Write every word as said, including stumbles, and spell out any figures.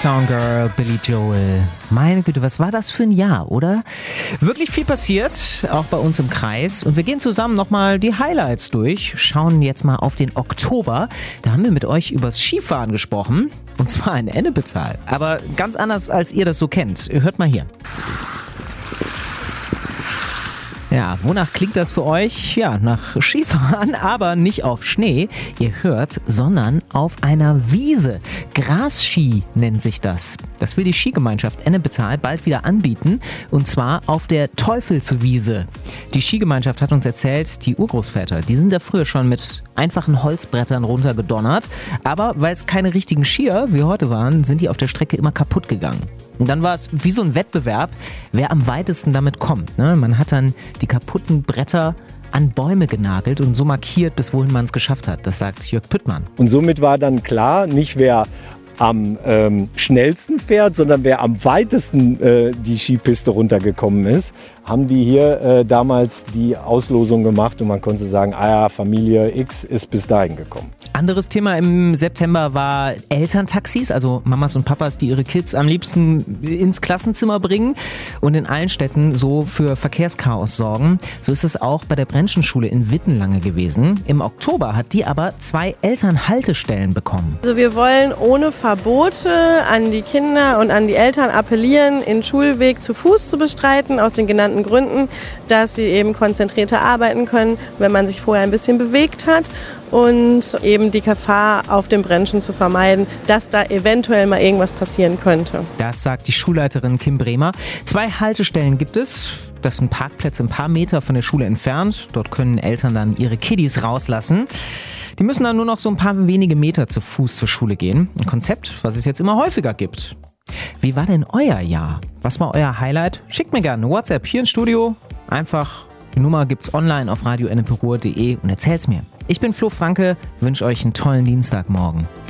Uptown Girl, Billy Joel. Meine Güte, was war das für ein Jahr, oder? Wirklich viel passiert, auch bei uns im Kreis. Und wir gehen zusammen nochmal die Highlights durch. Schauen jetzt mal auf den Oktober. Da haben wir mit euch übers Skifahren gesprochen. Und zwar in Ennepetal. Aber ganz anders, als ihr das so kennt. Hört mal hier. Ja, wonach klingt das für euch? Ja, nach Skifahren, aber nicht auf Schnee. Ihr hört, sondern auf einer Wiese. Grasski nennt sich das. Das will die Skigemeinschaft Ennepetal bald wieder anbieten. Und zwar auf der Teufelswiese. Die Skigemeinschaft hat uns erzählt, die Urgroßväter, die sind da früher schon mit einfachen Holzbrettern runtergedonnert. Aber weil es keine richtigen Skier wie heute waren, sind die auf der Strecke immer kaputt gegangen. Und dann war es wie so ein Wettbewerb, wer am weitesten damit kommt. Ne? Man hat dann die kaputten Bretter an Bäume genagelt und so markiert, bis wohin man es geschafft hat. Das sagt Jörg Püttmann. Und somit war dann klar, nicht wer am ähm, schnellsten fährt, sondern wer am weitesten äh, die Skipiste runtergekommen ist, haben die hier äh, damals die Auslosung gemacht und man konnte sagen, ah ja, Familie X ist bis dahin gekommen. Anderes Thema im September war Elterntaxis, also Mamas und Papas, die ihre Kids am liebsten ins Klassenzimmer bringen und in allen Städten so für Verkehrschaos sorgen. So ist es auch bei der Brentschenschule in Wittenlange gewesen. Im Oktober hat die aber zwei Elternhaltestellen bekommen. Also wir wollen ohne Verbote an die Kinder und an die Eltern appellieren, den Schulweg zu Fuß zu bestreiten, aus den genannten Gründen, dass sie eben konzentrierter arbeiten können, wenn man sich vorher ein bisschen bewegt hat und eben die Gefahr auf den Brentschen zu vermeiden, dass da eventuell mal irgendwas passieren könnte. Das sagt die Schulleiterin Kim Bremer. Zwei Haltestellen gibt es. Das sind Parkplätze ein paar Meter von der Schule entfernt. Dort können Eltern dann ihre Kiddies rauslassen. Die müssen dann nur noch so ein paar wenige Meter zu Fuß zur Schule gehen. Ein Konzept, was es jetzt immer häufiger gibt. Wie war denn euer Jahr? Was war euer Highlight? Schickt mir gerne eine WhatsApp hier ins Studio. Einfach, die Nummer gibt's online auf radio enneperuhr punkt de und erzählt's mir. Ich bin Flo Franke, wünsche euch einen tollen Dienstagmorgen.